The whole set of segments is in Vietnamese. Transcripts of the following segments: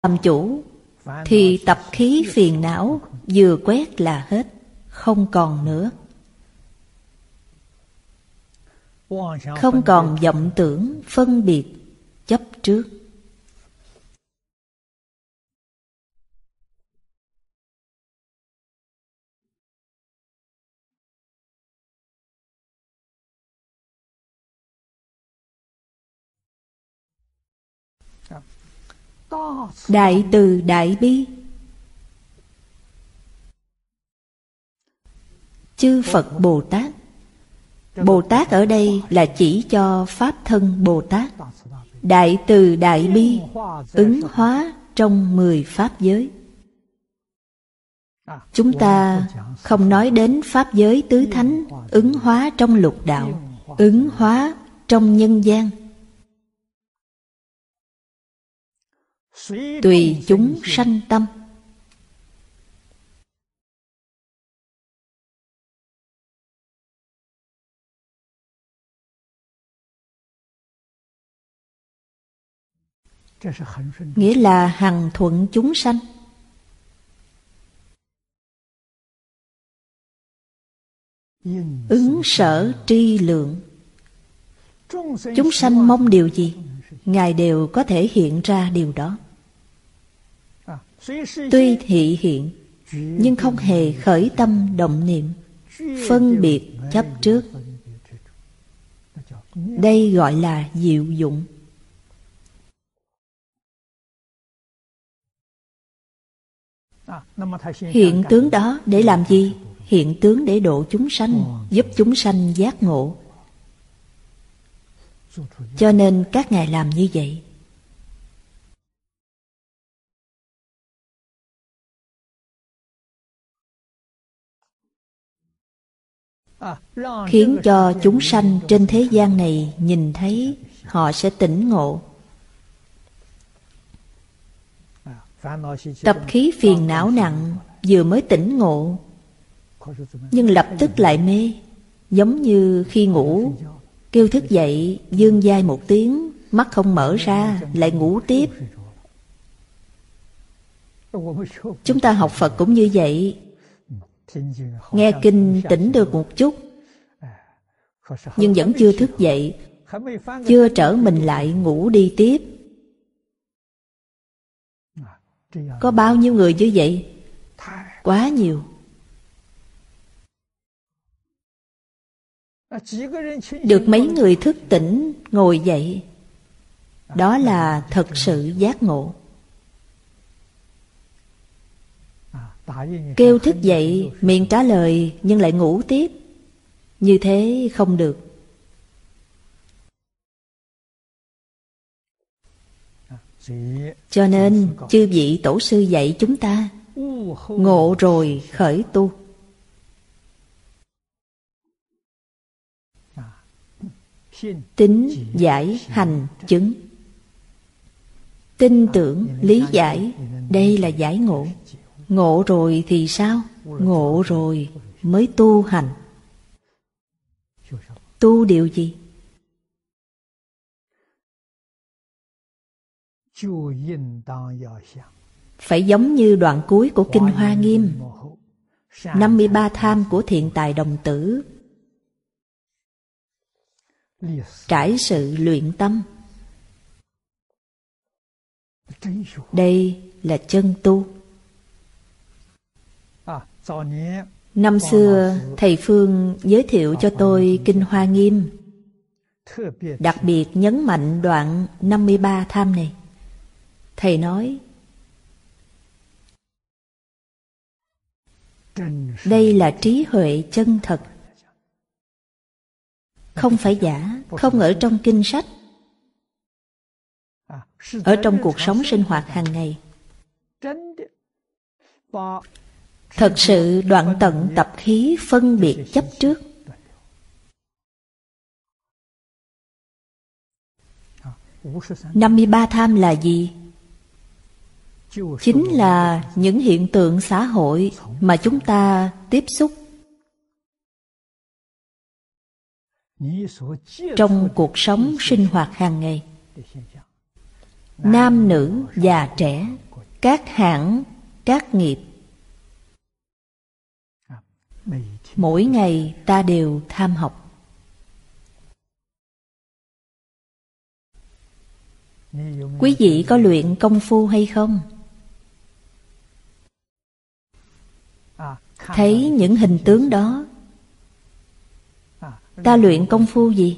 làm chủ thì tập khí phiền não vừa quét là hết, không còn nữa. Không còn vọng tưởng, phân biệt, chấp trước. Đại từ đại bi. Chư Phật Bồ Tát. Bồ Tát ở đây là chỉ cho Pháp thân Bồ Tát. Đại từ đại bi ứng hóa trong 10 Pháp giới. Chúng ta không nói đến Pháp giới tứ thánh, ứng hóa trong lục đạo, ứng hóa trong nhân gian. Tùy chúng sanh tâm. Nghĩa là hằng thuận chúng sanh. Ứng sở tri lượng. Chúng sanh mong điều gì, Ngài đều có thể hiện ra điều đó. Tuy thị hiện, nhưng không hề khởi tâm động niệm, phân biệt chấp trước. Đây gọi là diệu dụng. Hiện tướng đó để làm gì? Hiện tướng để độ chúng sanh, giúp chúng sanh giác ngộ. Cho nên các ngài làm như vậy. Khiến cho chúng sanh trên thế gian này nhìn thấy, họ sẽ tỉnh ngộ. Tập khí phiền não nặng vừa mới tỉnh ngộ, nhưng lập tức lại mê. Giống như khi ngủ, kêu thức dậy, vươn vai một tiếng, mắt không mở ra, lại ngủ tiếp. Chúng ta học Phật cũng như vậy. Nghe kinh tỉnh được một chút, nhưng vẫn chưa thức dậy, chưa trở mình lại ngủ đi tiếp. Có bao nhiêu người như vậy? Quá nhiều. Được mấy người thức tỉnh ngồi dậy, đó là thật sự giác ngộ. Kêu thức dậy, miệng trả lời nhưng lại ngủ tiếp, như thế không được. Cho nên chư vị tổ sư dạy chúng ta, ngộ rồi khởi tu. Tín giải hành chứng. Tin tưởng, lý giải, đây là giải ngộ. Ngộ rồi thì sao? Ngộ rồi mới tu hành. Tu điều gì? Phải giống như đoạn cuối của Kinh Hoa Nghiêm, 53 tham của Thiện Tài Đồng Tử. Trải sự luyện tâm. Đây là chân tu. Năm xưa Thầy Phương giới thiệu cho tôi Kinh Hoa Nghiêm, đặc biệt nhấn mạnh đoạn 53 tham này. Thầy nói, đây là trí huệ chân thật, không phải giả, không ở trong kinh sách, ở trong cuộc sống sinh hoạt hàng ngày. Thật sự đoạn tận tập khí phân biệt chấp trước. – 53 tham là gì? Chính là những hiện tượng xã hội mà chúng ta tiếp xúc trong cuộc sống sinh hoạt hàng ngày. Nam nữ già trẻ, các hãng, các nghiệp. Mỗi ngày ta đều tham học. Quý vị có luyện công phu hay không? Thấy những hình tướng đó, ta luyện công phu gì?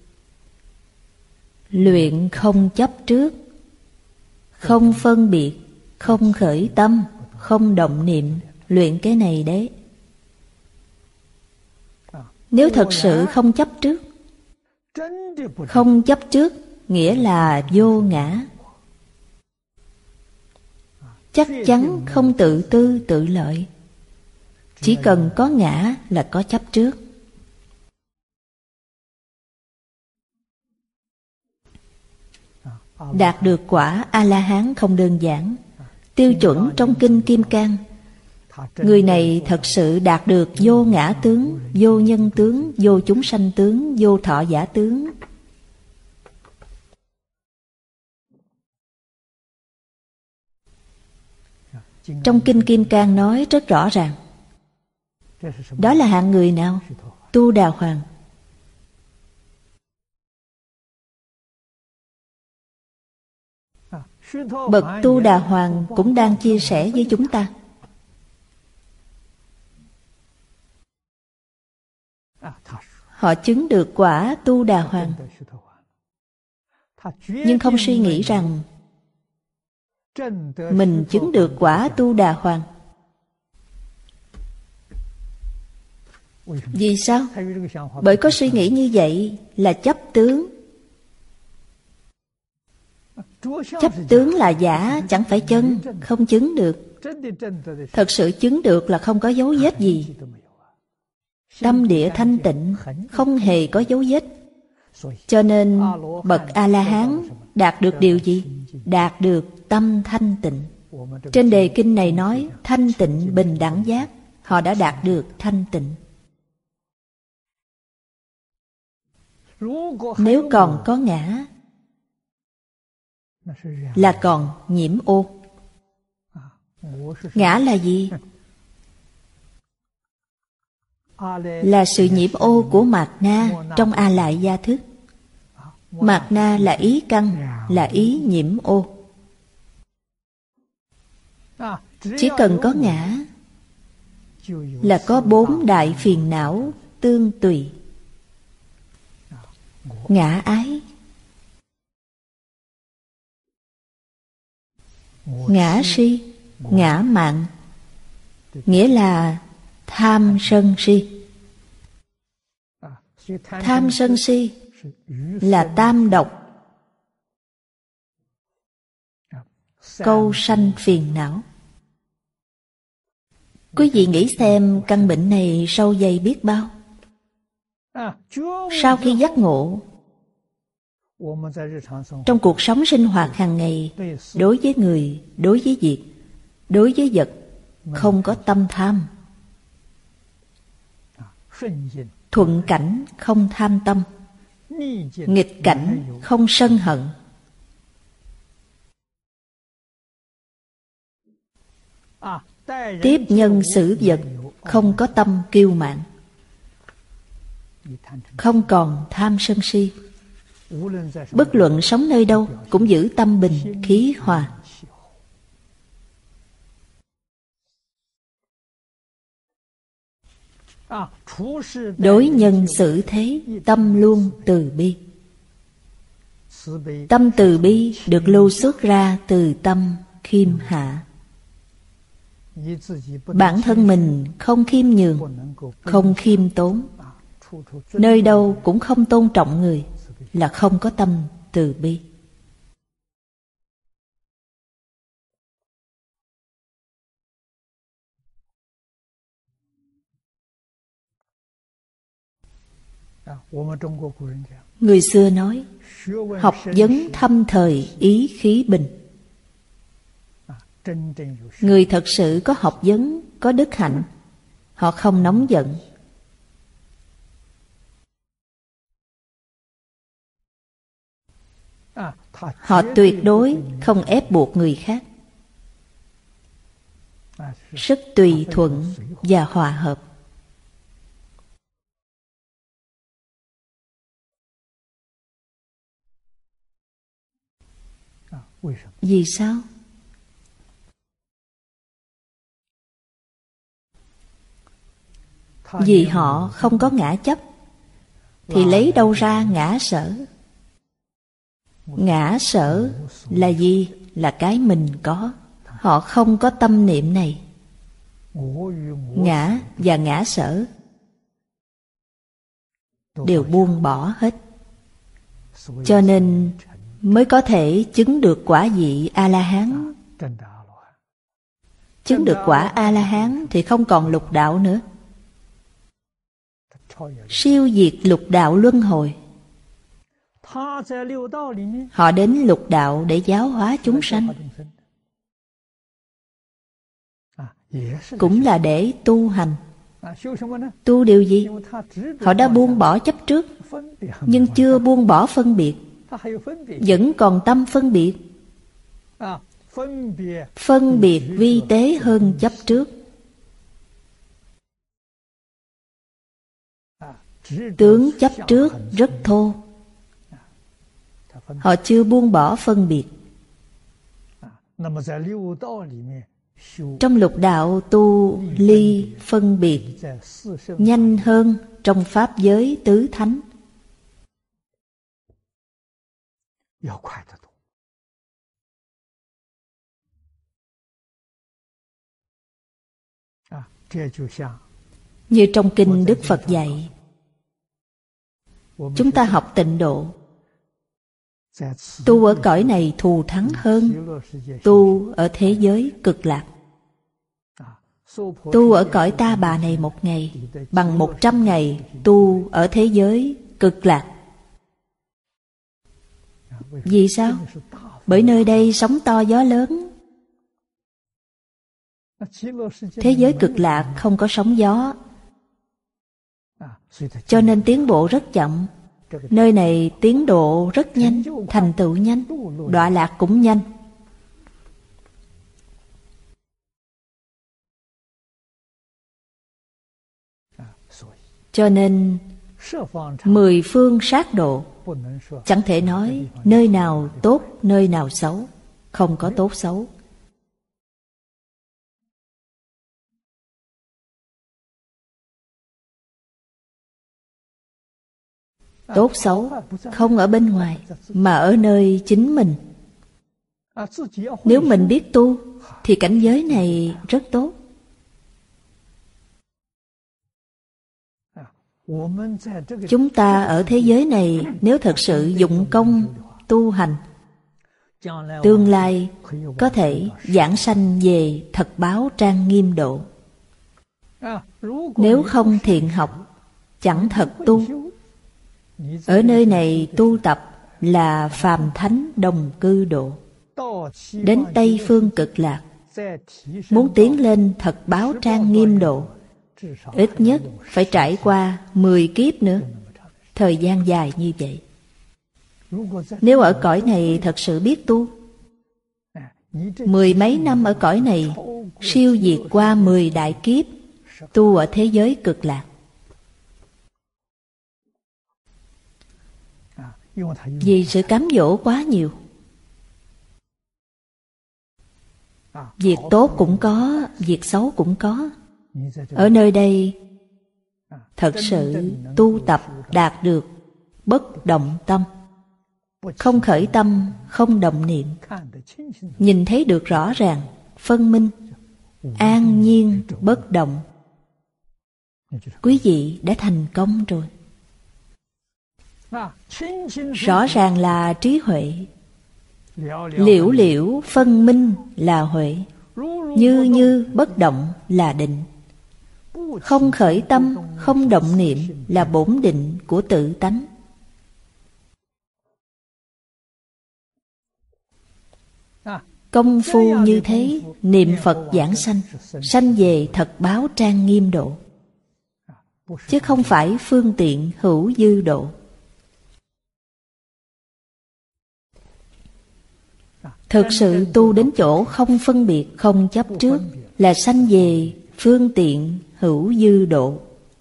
Luyện không chấp trước, không phân biệt, không khởi tâm, không động niệm. Luyện cái này đấy. Nếu thật sự không chấp trước, không chấp trước nghĩa là vô ngã. Chắc chắn không tự tư tự lợi. Chỉ cần có ngã là có chấp trước. Đạt được quả A-la-hán không đơn giản. Tiêu chuẩn trong Kinh Kim Cang, người này thật sự đạt được vô ngã tướng, vô nhân tướng, vô chúng sanh tướng, vô thọ giả tướng. Trong Kinh Kim Cang nói rất rõ ràng. Đó là hạng người nào? Tu Đà Hoàng. Bậc Tu Đà Hoàng cũng đang chia sẻ với chúng ta. Họ chứng được quả Tu Đà Hoàng, nhưng không suy nghĩ rằng mình chứng được quả Tu Đà Hoàng. Vì sao? Bởi có suy nghĩ như vậy là chấp tướng. Chấp tướng là giả, chẳng phải chân, không chứng được. Thật sự chứng được là không có dấu vết gì. Tâm địa thanh tịnh, không hề có dấu vết. Cho nên bậc A-la-hán đạt được điều gì? Đạt được tâm thanh tịnh. Trên đề kinh này nói thanh tịnh bình đẳng giác. Họ đã đạt được thanh tịnh. Nếu còn có ngã là còn nhiễm ô. Ngã là gì? Là sự nhiễm ô của mạt na trong A Lại Gia thức. Mạt na là ý căn, là ý nhiễm ô. Chỉ cần có ngã là có 4 đại phiền não tương tùy. Ngã ái, ngã si, ngã mạn, nghĩa là tham sân si. Tham sân si là tam độc, câu sanh phiền não. Quý vị nghĩ xem căn bệnh này sâu dày biết bao. Sau khi giác ngộ, trong cuộc sống sinh hoạt hàng ngày, đối với người, đối với việc, đối với vật, không có tâm tham. Thuận cảnh không tham tâm, nghịch cảnh không sân hận. Tiếp nhân xử vật không có tâm kiêu mạn, không còn tham sân si. Bất luận sống nơi đâu cũng giữ tâm bình khí hòa. Đối nhân xử thế tâm luôn từ bi. Tâm từ bi được lưu xuất ra từ tâm khiêm hạ. Bản thân mình không khiêm nhường, không khiêm tốn, nơi đâu cũng không tôn trọng người, là không có tâm từ bi. Người xưa nói, học vấn thâm thời ý khí bình. Người thật sự có học vấn, có đức hạnh, họ không nóng giận. Họ tuyệt đối không ép buộc người khác. rất tùy thuận và hòa hợp. Vì sao? Vì họ không có ngã chấp, thì lấy đâu ra ngã sở? Ngã sở là gì? Là cái mình có. Họ không có tâm niệm này. Ngã và ngã sở đều buông bỏ hết. Cho nên mới có thể chứng được quả vị A-la-hán. Chứng được quả A-la-hán thì không còn lục đạo nữa. Siêu diệt lục đạo luân hồi. Họ đến lục đạo để giáo hóa chúng sanh, cũng là để tu hành. Tu điều gì? Họ đã buông bỏ chấp trước, nhưng chưa buông bỏ phân biệt, vẫn còn tâm phân biệt. Phân biệt vi tế hơn chấp trước. Tướng chấp trước rất thô. Họ chưa buông bỏ phân biệt. Trong lục đạo tu ly phân biệt nhanh hơn trong pháp giới tứ thánh. Như trong kinh Đức Phật dạy, chúng ta học tịnh độ, tu ở cõi này thù thắng hơn tu ở thế giới cực lạc. Tu ở cõi Ta Bà này 1 ngày bằng 100 ngày tu ở thế giới cực lạc. Vì sao? Bởi nơi đây sóng to gió lớn. Thế giới cực lạc không có sóng gió, cho nên tiến bộ rất chậm. Nơi này tiến độ rất nhanh, thành tựu nhanh, đọa lạc cũng nhanh. Cho nên 10 phương sát độ, chẳng thể nói nơi nào tốt, nơi nào xấu. Không có tốt xấu. Tốt xấu không ở bên ngoài, mà ở nơi chính mình. Nếu mình biết tu, thì cảnh giới này rất tốt. Chúng ta ở thế giới này, nếu thật sự dụng công tu hành, tương lai có thể giảng sanh về thật báo trang nghiêm độ. Nếu không thiện học, chẳng thật tu, ở nơi này tu tập là phàm thánh đồng cư độ. Đến Tây Phương Cực Lạc, muốn tiến lên thật báo trang nghiêm độ, ít nhất phải trải qua 10 kiếp nữa. Thời gian dài như vậy. Nếu ở cõi này thật sự biết tu, 10 mấy năm ở cõi này siêu diệt qua 10 đại kiếp tu ở thế giới cực lạc. Vì sự cám dỗ quá nhiều. Việc tốt cũng có, việc xấu cũng có. Ở nơi đây thật sự tu tập đạt được bất động tâm, không khởi tâm, không động niệm, nhìn thấy được rõ ràng, phân minh, an nhiên, bất động. Quý vị đã thành công rồi. Rõ ràng là trí huệ, liễu liễu phân minh là huệ, như như bất động là định, không khởi tâm, không động niệm là bổn định của tự tánh. Công phu như thế, niệm Phật giảng sanh, sanh về thật báo trang nghiêm độ, chứ không phải phương tiện hữu dư độ. Thực sự tu đến chỗ không phân biệt, không chấp trước, là sanh về phương tiện hữu dư độ.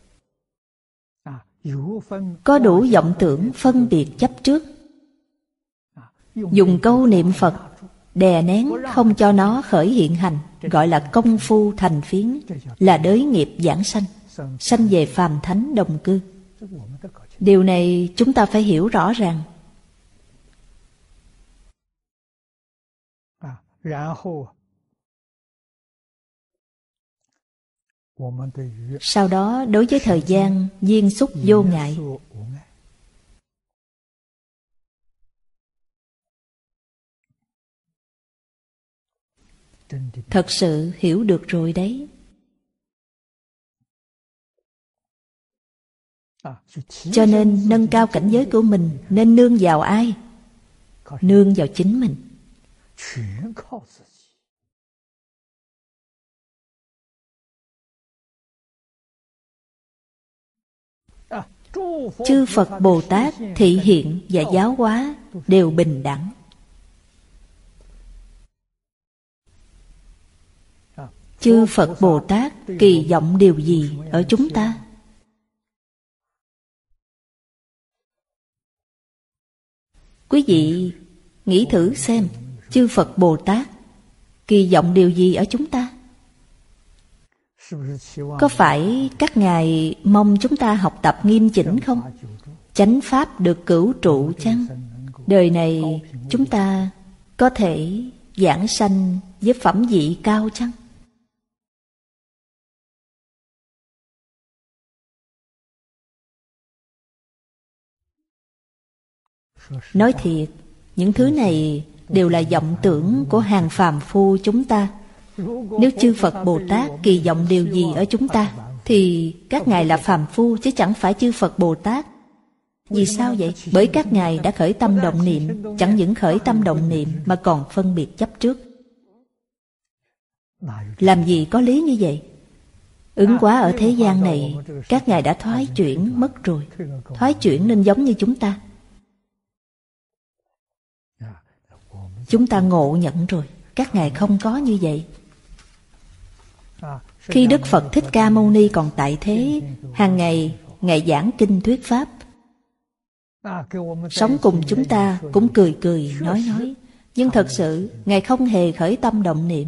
Có đủ vọng tưởng phân biệt chấp trước, dùng câu niệm Phật đè nén không cho nó khởi hiện hành, gọi là công phu thành phiến, là đới nghiệp giảng sanh, sanh về phàm thánh đồng cư. Điều này chúng ta phải hiểu rõ ràng. Sau đó đối với thời gian viên xúc vô ngại. Thật sự hiểu được rồi đấy. Cho nên nâng cao cảnh giới của mình nên nương vào ai? Nương vào chính mình. Chư Phật Bồ Tát thị hiện và giáo hóa đều bình đẳng. Chư Phật Bồ Tát kỳ vọng điều gì ở chúng ta? Quý vị nghĩ thử xem, chư Phật Bồ Tát kỳ vọng điều gì ở chúng ta? Có phải các ngài mong chúng ta học tập nghiêm chỉnh không? Chánh pháp được cửu trụ chăng? Đời này chúng ta có thể giảng sanh với phẩm vị cao chăng? Nói thiệt, những thứ này đều là vọng tưởng của hàng phàm phu chúng ta. Nếu chư Phật Bồ Tát kỳ vọng điều gì ở chúng ta, thì các ngài là phàm phu chứ chẳng phải chư Phật Bồ Tát. Vì sao vậy? Bởi các ngài đã khởi tâm động niệm. Chẳng những khởi tâm động niệm mà còn phân biệt chấp trước. Làm gì có lý như vậy? Ứng hóa ở thế gian này, các ngài đã thoái chuyển mất rồi. Thoái chuyển nên giống như chúng ta. Chúng ta ngộ nhận rồi, các ngài không có như vậy. Khi Đức Phật Thích Ca Mâu Ni còn tại thế, hàng ngày ngài giảng kinh thuyết pháp, sống cùng chúng ta cũng cười cười nói. Nhưng thật sự ngài không hề khởi tâm động niệm.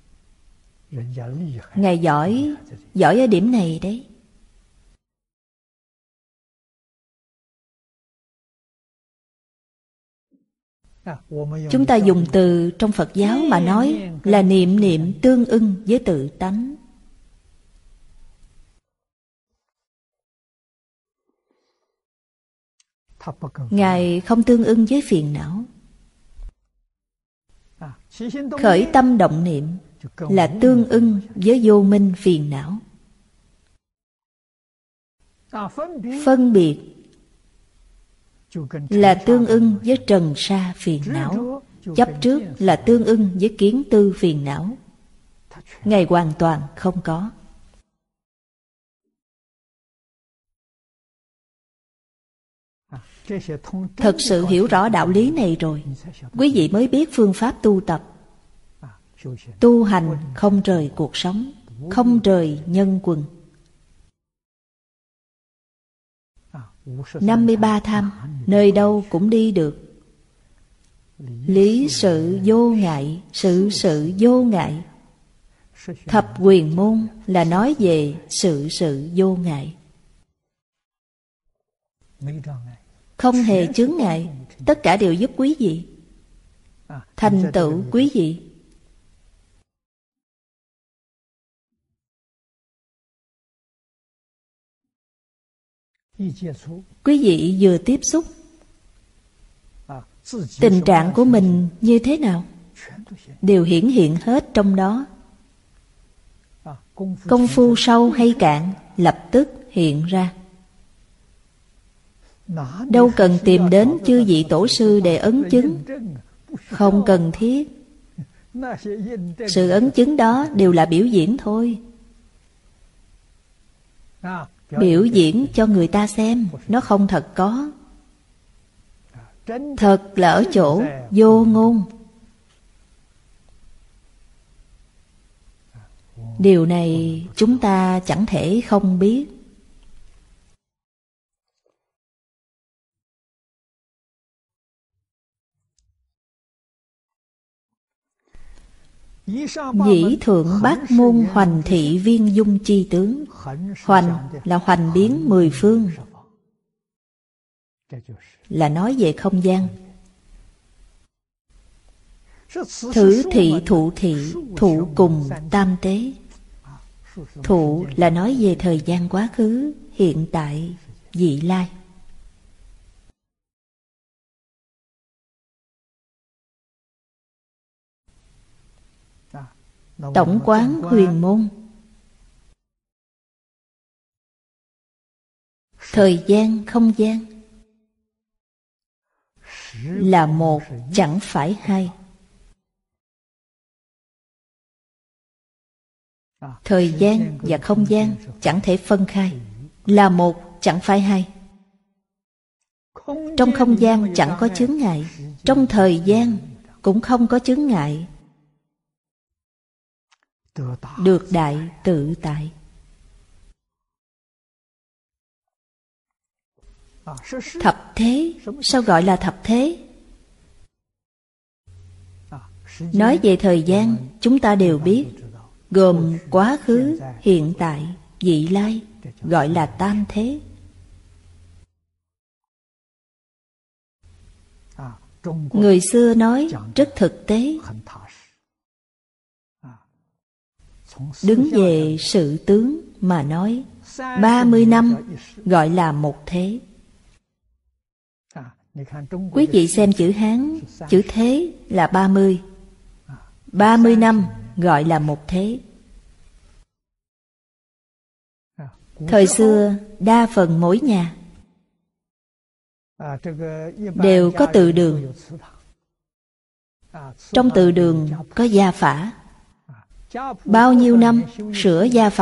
Ngài giỏi ở điểm này đấy. Chúng ta dùng từ trong Phật giáo mà nói là niệm niệm tương ưng với tự tánh. Ngài không tương ưng với phiền não. Khởi tâm động niệm là tương ưng với vô minh phiền não. Phân biệt là tương ưng với trần sa phiền não. Chấp trước là tương ưng với kiến tư phiền não. Ngài hoàn toàn không có. Thật sự hiểu rõ đạo lý này rồi, quý vị mới biết phương pháp tu tập. Tu hành không rời cuộc sống, không rời nhân quần. 53 tham, nơi đâu cũng đi được. Lý sự vô ngại, sự sự vô ngại. Thập quyền môn là nói về sự sự vô ngại. Không hề chướng ngại, tất cả đều giúp quý vị thành tựu quý vị. Quý vị vừa tiếp xúc, tình trạng của mình như thế nào đều hiển hiện hết trong đó. Công phu sâu hay cạn lập tức hiện ra. Đâu cần tìm đến chư vị tổ sư để ấn chứng. Không cần thiết. Sự ấn chứng đó đều là biểu diễn thôi. Biểu diễn cho người ta xem, nó không thật có. Thật là ở chỗ vô ngôn. Điều này chúng ta chẳng thể không biết. Dĩ thượng bát môn hoành thị viên dung chi tướng. Hoành là hoành biến mười phương, là nói về không gian. Thử thị thụ thị, thụ cùng tam tế. Thụ là nói về thời gian quá khứ, hiện tại, vị lai. Tổng quán huyền môn. Thời gian, không gian là một, chẳng phải hai. Thời gian và không gian chẳng thể phân khai, là một, chẳng phải hai. Trong không gian chẳng có chướng ngại, trong thời gian cũng không có chướng ngại. Được đại tự tại. Thập thế, sao gọi là thập thế? Nói về thời gian, chúng ta đều biết, gồm quá khứ, hiện tại, vị lai, gọi là tam thế. Người xưa nói rất thực tế. Đứng về sự tướng mà nói, 30 năm gọi là một thế. Quý vị xem chữ Hán, chữ thế là 30. 30 năm gọi là một thế. Thời xưa, đa phần mỗi nhà đều có từ đường. Trong từ đường có gia phả. Bao nhiêu năm sửa gia phả